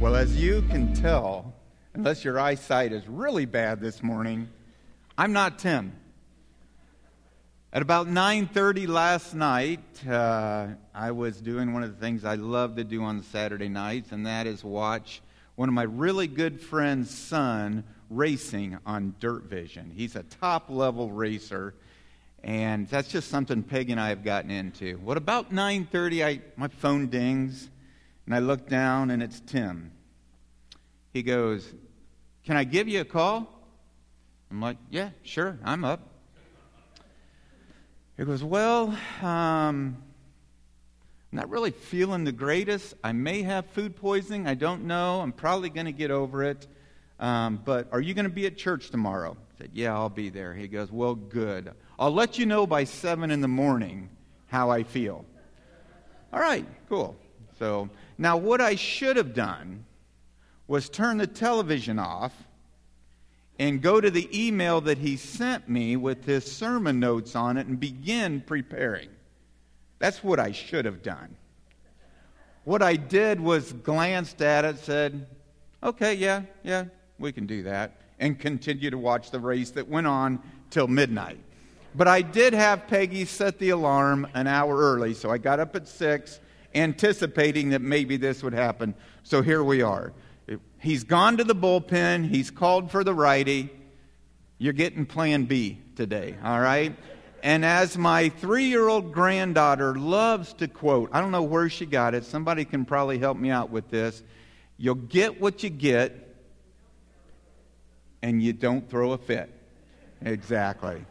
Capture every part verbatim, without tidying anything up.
Well, as you can tell, unless your eyesight is really bad this morning, I'm not Tim. At about nine thirty last night, uh, I was doing one of the things I love to do on Saturday nights, and that is watch one of my really good friend's son racing on Dirt Vision. He's a top-level racer, and that's just something Peggy and I have gotten into. What about nine thirty, I, my phone dings, and I look down, and it's Tim. He goes, "Can I give you a call?" I'm like, "Yeah, sure, I'm up." He goes, "Well, um, I'm not really feeling the greatest. I may have food poisoning. I don't know. I'm probably going to get over it. Um, but are you going to be at church tomorrow?" I said, "Yeah, I'll be there." He goes, "Well, good. I'll let you know by seven in the morning how I feel." All right, cool. So now what I should have done was turn the television off and go to the email that he sent me with his sermon notes on it and begin preparing. That's what I should have done. What I did was glanced at it, said, "Okay, yeah, yeah, we can do that," and continue to watch the race that went on till midnight. But I did have Peggy set the alarm an hour early, so I got up at six, anticipating that maybe this would happen. So here we are. He's gone to the bullpen. He's called for the righty. You're getting plan B today, all right? And as my three-year-old granddaughter loves to quote, I don't know where she got it. Somebody can probably help me out with this. You'll get what you get, and you don't throw a fit. Exactly.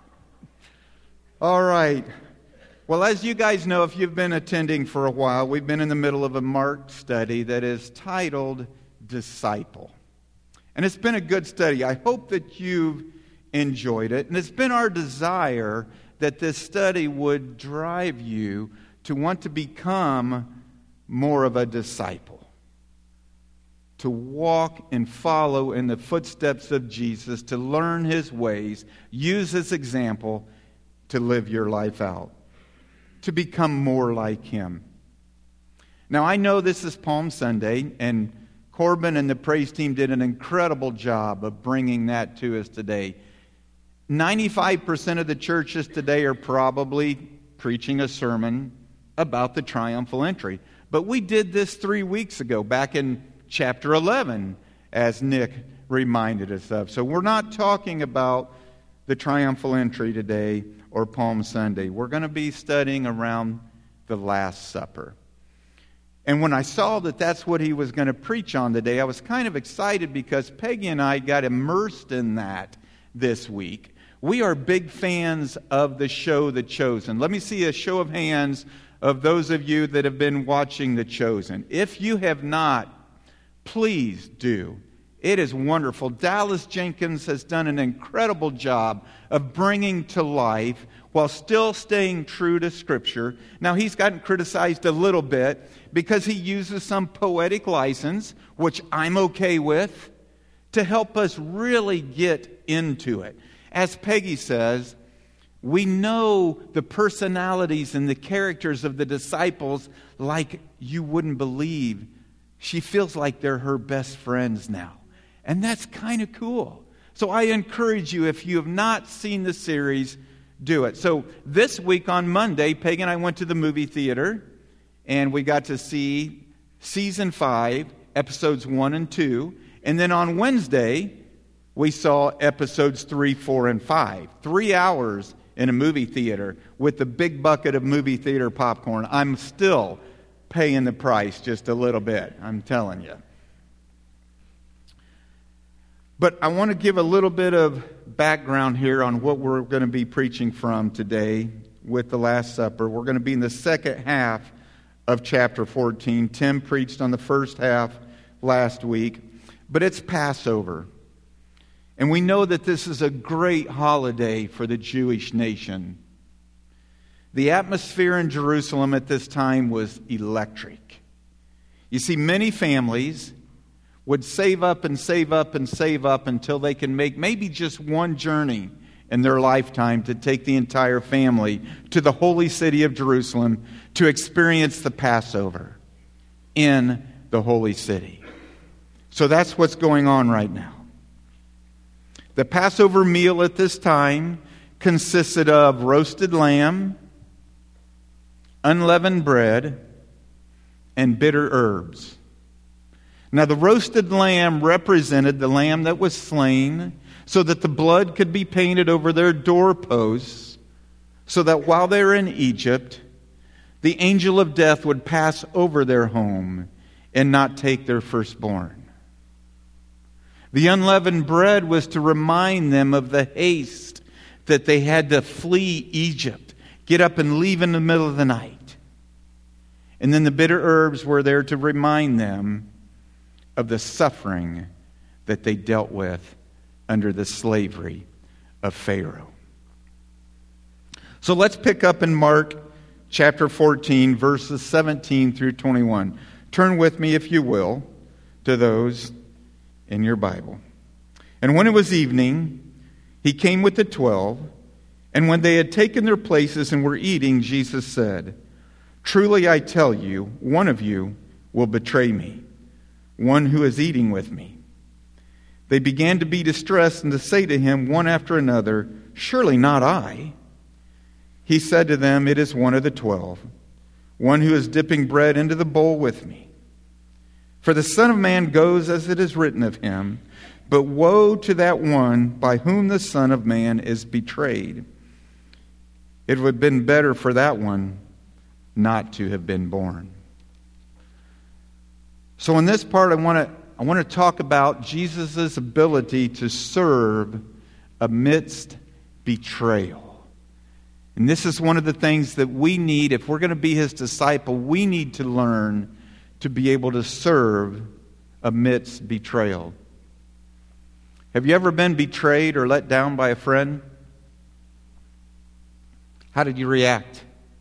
All right. Well, as you guys know, if you've been attending for a while, we've been in the middle of a Mark study that is titled Disciple. And it's been a good study. I hope that you've enjoyed it. And it's been our desire that this study would drive you to want to become more of a disciple, to walk and follow in the footsteps of Jesus, to learn His ways, use His example to live your life out, to become more like Him. Now, I know this is Palm Sunday, and Corbin and the praise team did an incredible job of bringing that to us today. ninety-five percent of the churches today are probably preaching a sermon about the triumphal entry. But we did this three weeks ago, back in chapter eleven, as Nick reminded us of. So we're not talking about the triumphal entry today or Palm Sunday. We're going to be studying around the Last Supper. And when I saw that that's what he was going to preach on today, I was kind of excited because Peggy and I got immersed in that this week. We are big fans of the show The Chosen. Let me see a show of hands of those of you that have been watching The Chosen. If you have not, please do. It is wonderful. Dallas Jenkins has done an incredible job of bringing to life while still staying true to Scripture. Now, he's gotten criticized a little bit because he uses some poetic license, which I'm okay with, to help us really get into it. As Peggy says, we know the personalities and the characters of the disciples like you wouldn't believe. She feels like they're her best friends now. And that's kind of cool. So I encourage you, if you have not seen the series, do it. So this week on Monday, Peggy and I went to the movie theater, and we got to see season five, episodes one and two. And then on Wednesday, we saw episodes three, four, and five. Three hours in a movie theater with the big bucket of movie theater popcorn. I'm still paying the price just a little bit, I'm telling you. But I want to give a little bit of background here on what we're going to be preaching from today with the Last Supper. We're going to be in the second half of chapter fourteen. Tim preached on the first half last week, but it's Passover. And we know that this is a great holiday for the Jewish nation. The atmosphere in Jerusalem at this time was electric. You see, many families would save up and save up and save up until they can make maybe just one journey in their lifetime to take the entire family to the holy city of Jerusalem to experience the Passover in the holy city. So that's what's going on right now. The Passover meal at this time consisted of roasted lamb, unleavened bread, and bitter herbs. Now, the roasted lamb represented the lamb that was slain so that the blood could be painted over their doorposts, so that while they were in Egypt, the angel of death would pass over their home and not take their firstborn. The unleavened bread was to remind them of the haste that they had to flee Egypt, get up and leave in the middle of the night. And then the bitter herbs were there to remind them of the suffering that they dealt with under the slavery of Pharaoh. So let's pick up in Mark chapter fourteen, verses seventeen through twenty-one. Turn with me, if you will, to those in your Bible. And when it was evening, he came with the twelve, and when they had taken their places and were eating, Jesus said, "Truly I tell you, one of you will betray me, one who is eating with me." They began to be distressed and to say to him one after another, "Surely not I." He said to them, "It is one of the twelve, one who is dipping bread into the bowl with me. For the Son of Man goes as it is written of him, but woe to that one by whom the Son of Man is betrayed. It would have been better for that one not to have been born." So in this part, I want to I want to talk about Jesus' ability to serve amidst betrayal. And this is one of the things that we need. If we're going to be his disciple, we need to learn to be able to serve amidst betrayal. Have you ever been betrayed or let down by a friend? How did you react?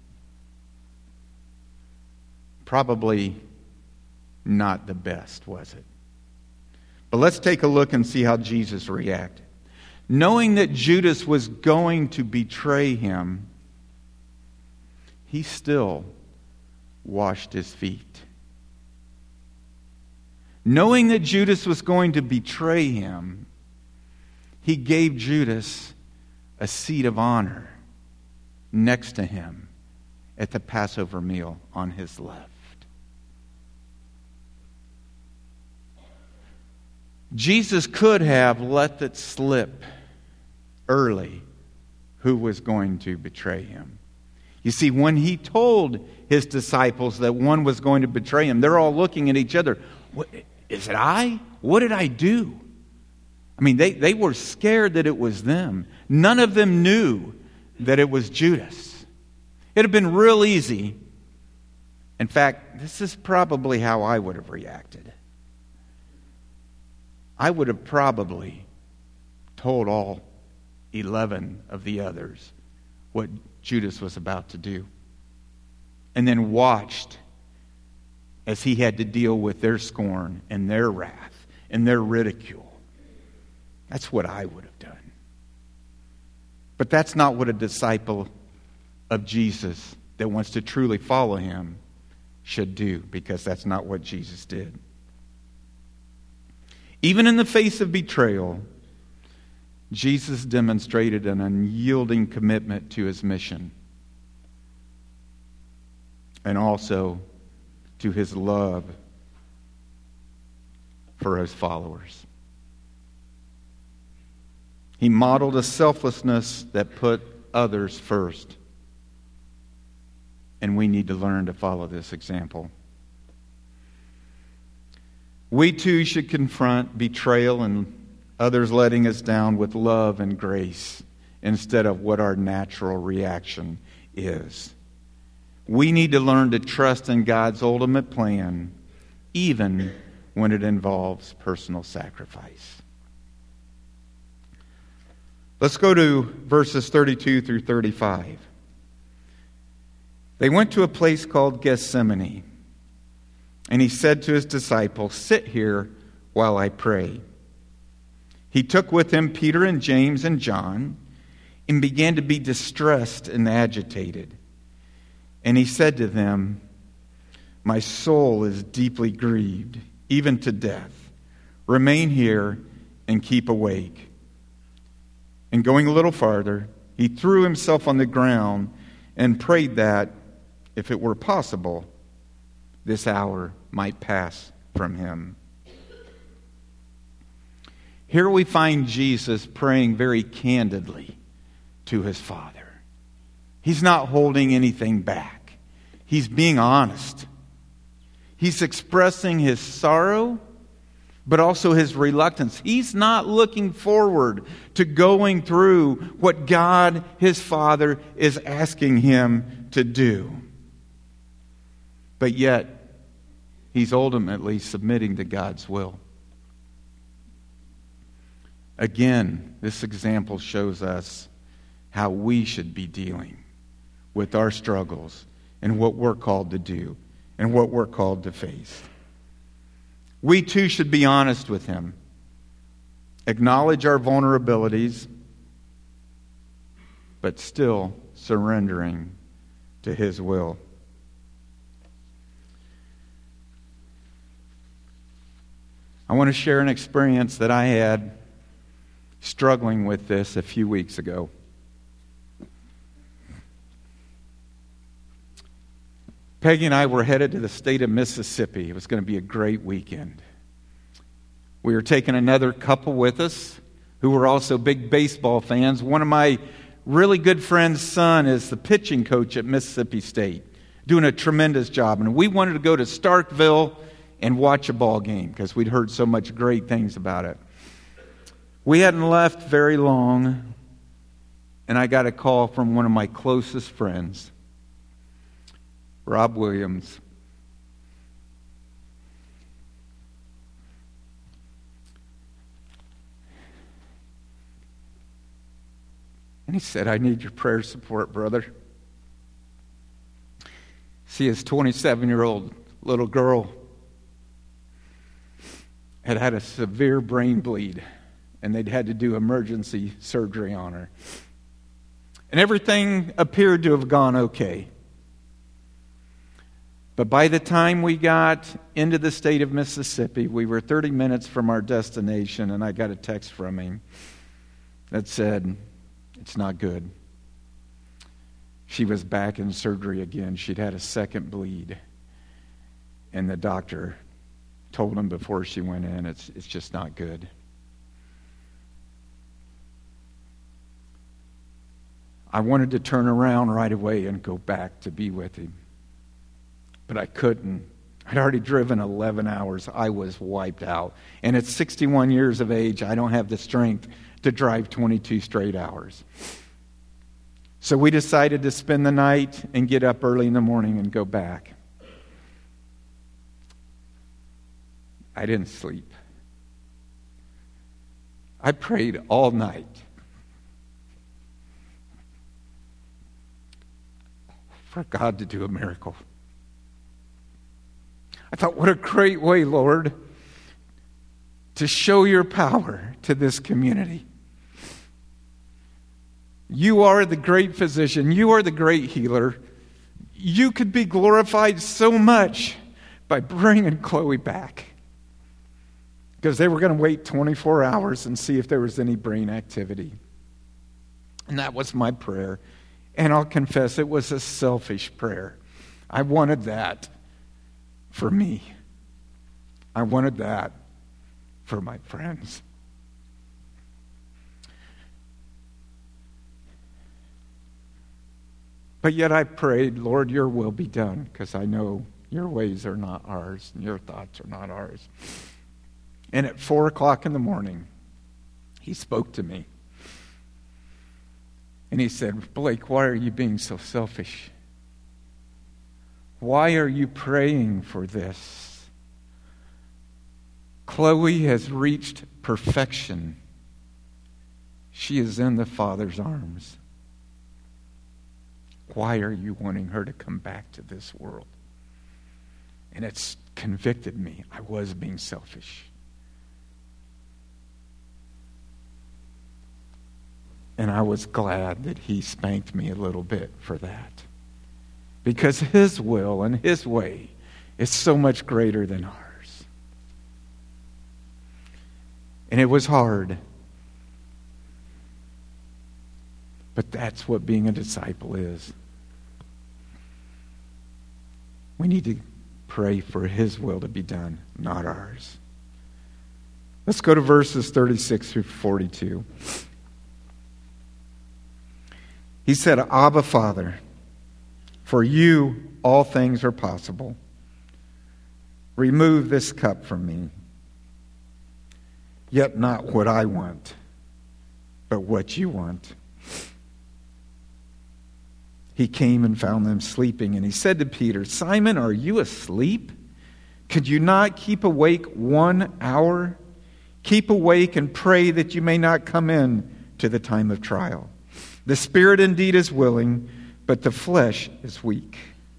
Probably not the best, was it? But let's take a look and see how Jesus reacted. Knowing that Judas was going to betray him, he still washed his feet. Knowing that Judas was going to betray him, he gave Judas a seat of honor next to him at the Passover meal on his left. Jesus could have let it slip early who was going to betray him. You see, when he told his disciples that one was going to betray him, they're all looking at each other. What, is it I? What did I do? I mean, they, they were scared that it was them. None of them knew that it was Judas. It had been real easy. In fact, this is probably how I would have reacted. I would have probably told all eleven of the others what Judas was about to do, and then watched as he had to deal with their scorn and their wrath and their ridicule. That's what I would have done. But that's not what a disciple of Jesus that wants to truly follow him should do, because that's not what Jesus did. Even in the face of betrayal, Jesus demonstrated an unyielding commitment to his mission and also to his love for his followers. He modeled a selflessness that put others first. And we need to learn to follow this example. We too should confront betrayal and others letting us down with love and grace instead of what our natural reaction is. We need to learn to trust in God's ultimate plan, even when it involves personal sacrifice. Let's go to verses thirty-two through thirty-five. They went to a place called Gethsemane, and he said to his disciples, "Sit here while I pray." He took with him Peter and James and John and began to be distressed and agitated. And he said to them, "My soul is deeply grieved, even to death. Remain here and keep awake." And going a little farther, he threw himself on the ground and prayed that, if it were possible, this hour might pass from him. Here we find Jesus praying very candidly to his Father. He's not holding anything back. He's being honest. He's expressing his sorrow, but also his reluctance. He's not looking forward to going through what God, his Father, is asking him to do. But yet, he's ultimately submitting to God's will. Again, this example shows us how we should be dealing with our struggles and what we're called to do and what we're called to face. We too should be honest with him, acknowledge our vulnerabilities, but still surrendering to his will. I want to share an experience that I had struggling with this a few weeks ago. Peggy and I were headed to the state of Mississippi. It was going to be a great weekend. We were taking another couple with us who were also big baseball fans. One of my really good friend's son is the pitching coach at Mississippi State, doing a tremendous job. And we wanted to go to Starkville and watch a ball game because we'd heard so much great things about it. We hadn't left very long, and I got a call from one of my closest friends, Rob Williams. And he said, "I need your prayer support, brother." See, his twenty-seven-year-old little girl had had a severe brain bleed, and they'd had to do emergency surgery on her. And everything appeared to have gone okay. But by the time we got into the state of Mississippi, we were thirty minutes from our destination, and I got a text from him that said, "It's not good." She was back in surgery again. She'd had a second bleed. And the doctor told him before she went in, it's, it's just not good. I wanted to turn around right away and go back to be with him. But I couldn't. I'd already driven eleven hours. I was wiped out. And at sixty-one years of age, I don't have the strength to drive twenty-two straight hours. So we decided to spend the night and get up early in the morning and go back. I didn't sleep. I prayed all night. For God to do a miracle. I thought, what a great way, Lord, to show your power to this community. You are the great physician. You are the great healer. You could be glorified so much by bringing Chloe back. Because they were going to wait twenty-four hours and see if there was any brain activity. And that was my prayer. And I'll confess, it was a selfish prayer. I wanted that for me. I wanted that for my friends. But yet I prayed, Lord, your will be done, because I know your ways are not ours, and your thoughts are not ours. And at four o'clock in the morning, he spoke to me. And he said, Blake, why are you being so selfish? Why are you praying for this? Chloe has reached perfection. She is in the Father's arms. Why are you wanting her to come back to this world? And it's convicted me. I was being selfish. And I was glad that he spanked me a little bit for that. Because his will and his way is so much greater than ours. And it was hard. But that's what being a disciple is. We need to pray for His will to be done, not ours. Let's go to verses thirty-six through forty-two. He said, Abba, Father, for you all things are possible. Remove this cup from me. Yet not what I want, but what you want. He came and found them sleeping, and he said to Peter, Simon, are you asleep? Could you not keep awake one hour? Keep awake and pray that you may not come in to the time of trial. The spirit indeed is willing, but the flesh is weak.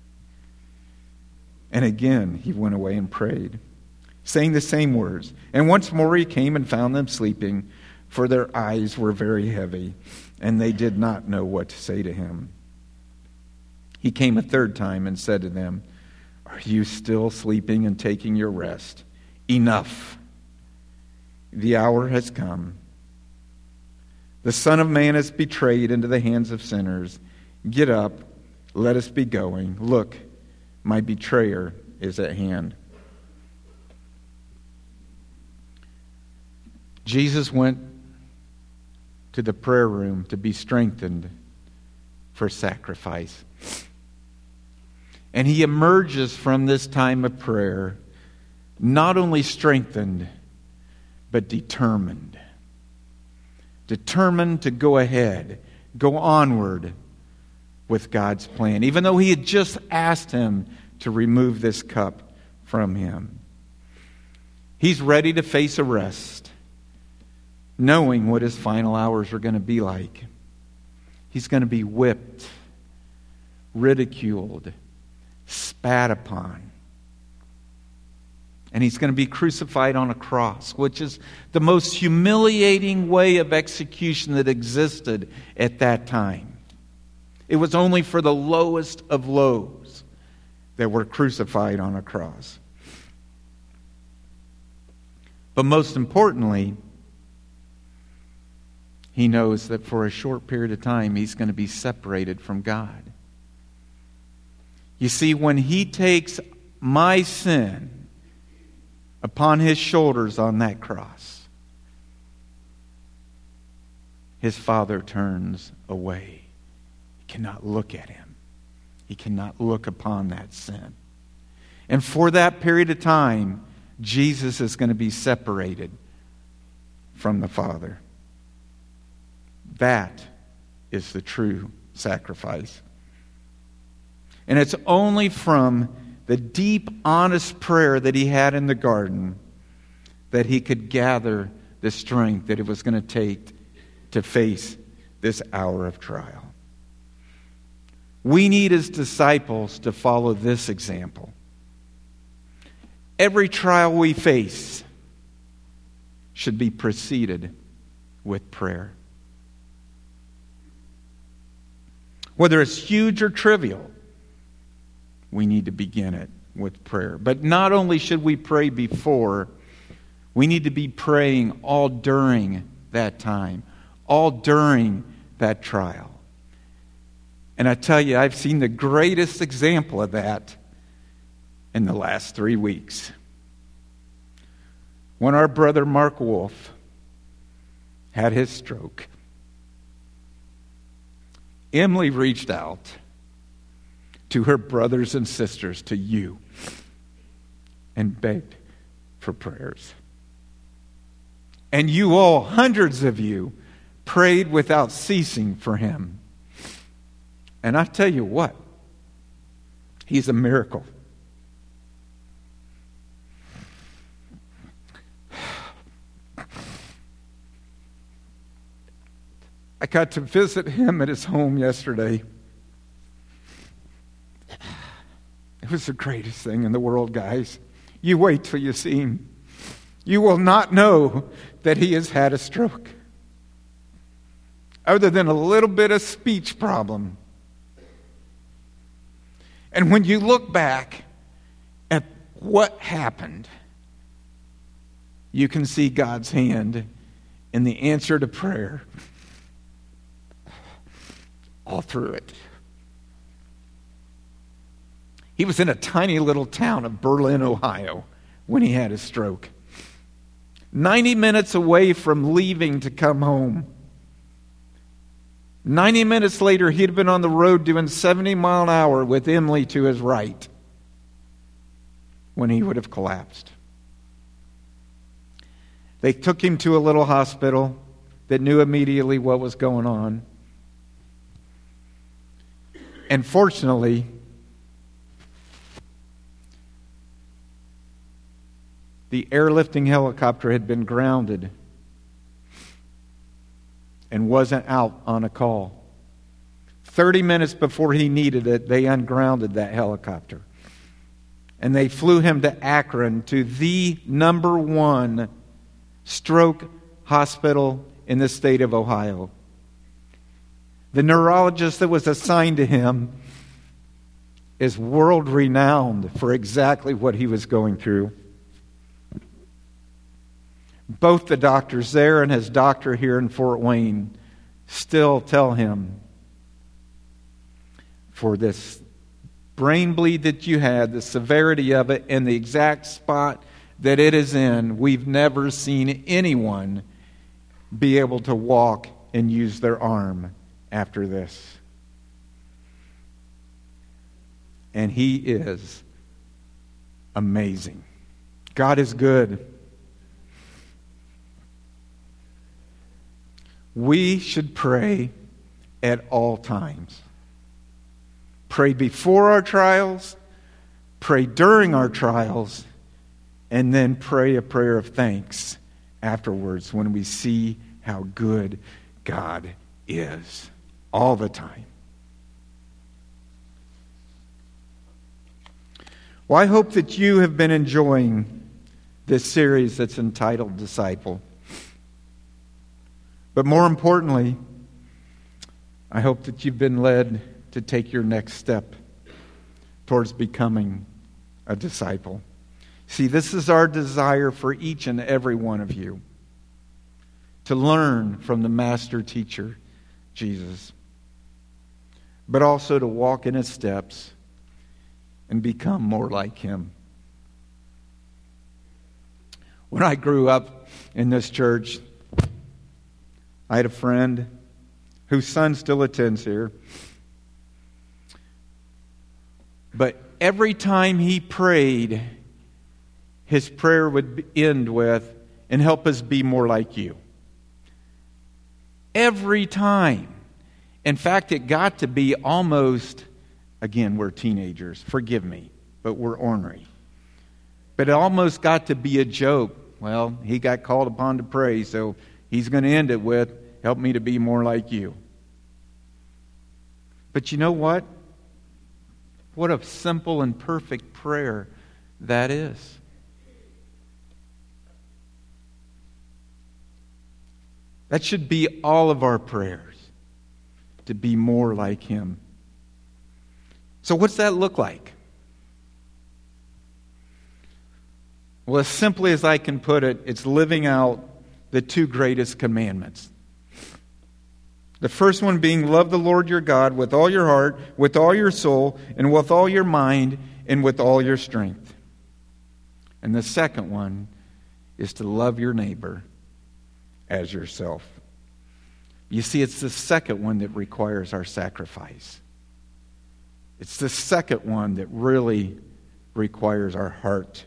And again he went away and prayed, saying the same words. And once more he came and found them sleeping, for their eyes were very heavy, and they did not know what to say to him. He came a third time and said to them, Are you still sleeping and taking your rest? Enough. The hour has come. The Son of Man is betrayed into the hands of sinners. Get up, let us be going. Look, my betrayer is at hand. Jesus went to the prayer room to be strengthened for sacrifice. And he emerges from this time of prayer not only strengthened, but determined. Determined to go ahead, go onward with God's plan, even though he had just asked him to remove this cup from him. He's ready to face arrest, knowing what his final hours are going to be like. He's going to be whipped, ridiculed, spat upon. And he's going to be crucified on a cross, which is the most humiliating way of execution that existed at that time. It was only for the lowest of lows that were crucified on a cross. But most importantly, he knows that for a short period of time, he's going to be separated from God. You see, when he takes my sin upon his shoulders on that cross, his Father turns away. He cannot look at him. He cannot look upon that sin. And for that period of time, Jesus is going to be separated from the Father. That is the true sacrifice. And it's only from the deep, honest prayer that he had in the garden that he could gather the strength that it was going to take to face this hour of trial. We need as disciples to follow this example. Every trial we face should be preceded with prayer. Whether it's huge or trivial, we need to begin it with prayer. But not only should we pray before, we need to be praying all during that time, all during that trial. And I tell you, I've seen the greatest example of that in the last three weeks. When our brother Mark Wolf had his stroke, Emily reached out to her brothers and sisters, to you, and begged for prayers. And you all, hundreds of you, prayed without ceasing for him. And I tell you what, he's a miracle. I got to visit him at his home yesterday. It was the greatest thing in the world, guys. You wait till you see him. You will not know that he has had a stroke, other than a little bit of speech problem. And when you look back at what happened, you can see God's hand in the answer to prayer all through it. He was in a tiny little town of Berlin, Ohio, when he had his stroke. ninety minutes away from leaving to come home. ninety minutes later, he'd been on the road doing seventy mile an hour with Emily to his right when he would have collapsed. They took him to a little hospital that knew immediately what was going on. And fortunately, the airlifting helicopter had been grounded and wasn't out on a call. Thirty minutes before he needed it, they ungrounded that helicopter. And they flew him to Akron, to the number one stroke hospital in the state of Ohio. The neurologist that was assigned to him is world-renowned for exactly what he was going through. Both the doctors there and his doctor here in Fort Wayne still tell him, for this brain bleed that you had, the severity of it, and the exact spot that it is in, we've never seen anyone be able to walk and use their arm after this. And he is amazing. God is good. We should pray at all times. Pray before our trials, pray during our trials, and then pray a prayer of thanks afterwards when we see how good God is all the time. Well, I hope that you have been enjoying this series that's entitled Disciple. But more importantly, I hope that you've been led to take your next step towards becoming a disciple. See, this is our desire for each and every one of you, to learn from the master teacher, Jesus, but also to walk in his steps and become more like him. When I grew up in this church, I had a friend whose son still attends here. But every time he prayed, his prayer would end with, and help us be more like you. Every time. In fact, it got to be almost, again, we're teenagers, forgive me, but we're ornery. But it almost got to be a joke. Well, he got called upon to pray, so he's going to end it with, help me to be more like you. But you know what? What a simple and perfect prayer that is. That should be all of our prayers, to be more like him. So what's that look like? Well, as simply as I can put it, it's living out the two greatest commandments. The first one being, love the Lord your God with all your heart, with all your soul, and with all your mind, and with all your strength. And the second one is to love your neighbor as yourself. You see, it's the second one that requires our sacrifice. It's the second one that really requires our heart.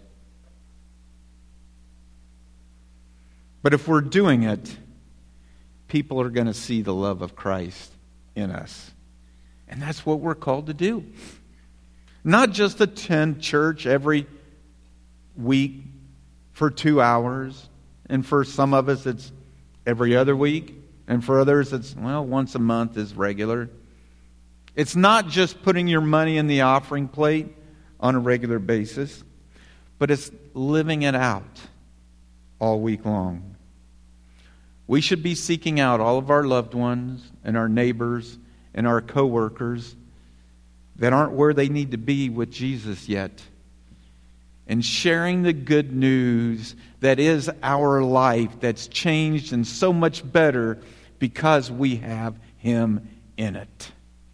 But if we're doing it, people are going to see the love of Christ in us. And that's what we're called to do. Not just attend church every week for two hours. And for some of us, it's every other week. And for others, it's, well, once a month is regular. It's not just putting your money in the offering plate on a regular basis, but it's living it out all week long. We should be seeking out all of our loved ones and our neighbors and our coworkers that aren't where they need to be with Jesus yet, and sharing the good news that is our life, that's changed and so much better because we have Him in it.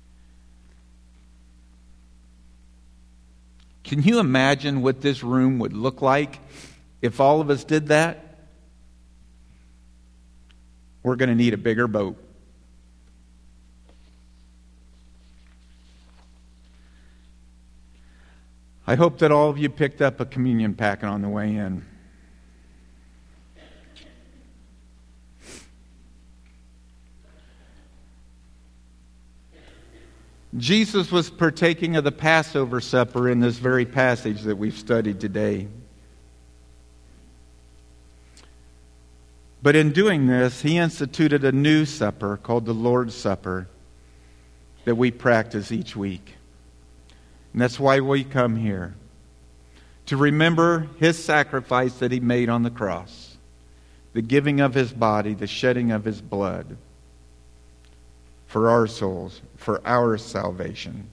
Can you imagine what this room would look like if all of us did that? We're going to need a bigger boat. I hope that all of you picked up a communion packet on the way in. Jesus was partaking of the Passover supper in this very passage that we've studied today. But in doing this, He instituted a new supper called the Lord's Supper that we practice each week. And that's why we come here, to remember His sacrifice that He made on the cross, the giving of His body, the shedding of His blood for our souls, for our salvation.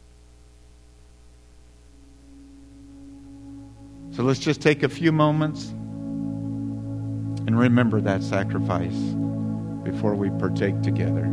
So let's just take a few moments and remember that sacrifice before we partake together.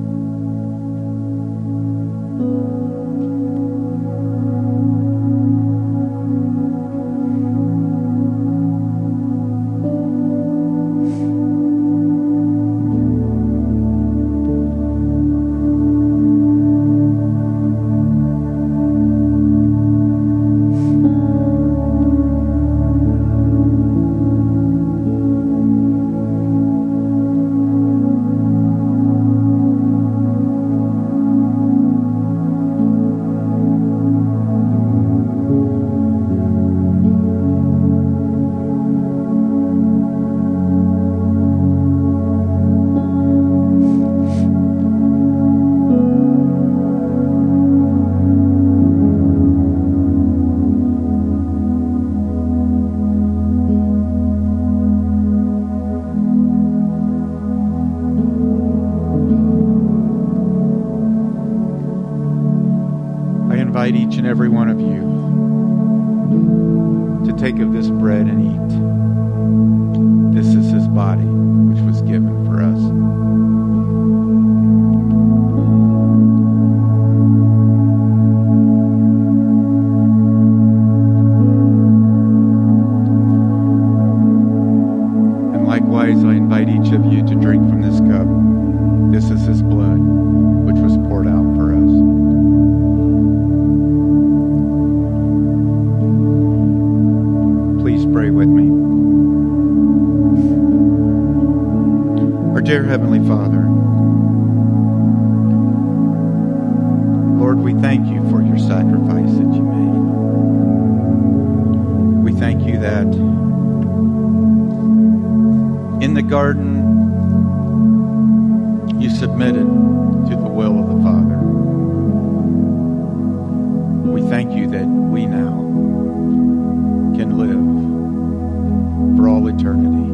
invite each and every one of you to take of this bread and eat. This is His body, which was given for us. And likewise, I invite each of you to drink from this cup. This is His blood, which was poured out for us. Please pray with me. Our dear Heavenly Father, Lord, we thank you for your sacrifice that you made. We thank you that in the garden you submitted to the will of the Father. We thank you that we now can live for all eternity